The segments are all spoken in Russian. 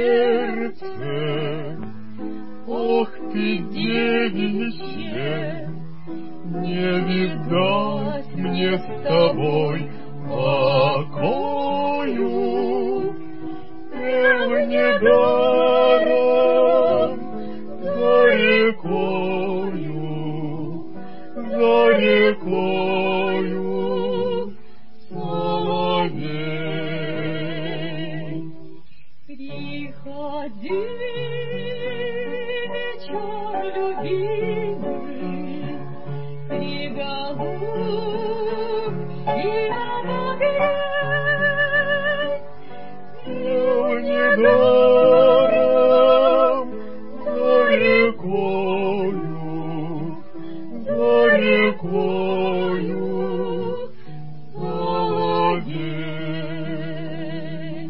сердце, ох ты, девичье, не видать мне с тобой покою. Пел недаром за рекою соловей. Приходи, вечер любимый, ты голубь и обогрей. Пел недаром за рекою соловей.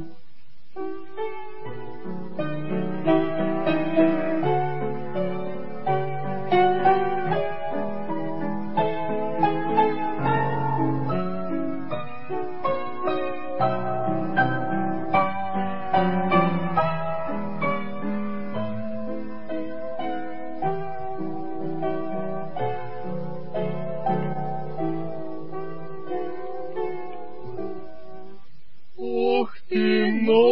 Ох ты,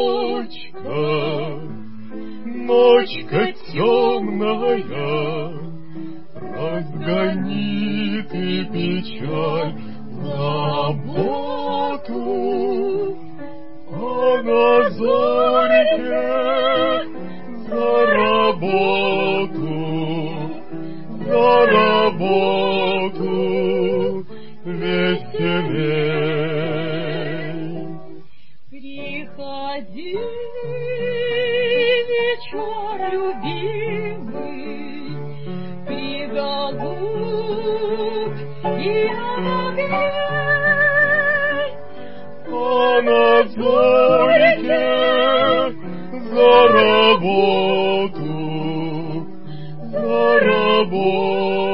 ночка темная, разгони ты печаль, заботу, а на зорьке за работу веселей. Приходи, вечер любимый, ты голубь и обогрей. А на зорьке за работу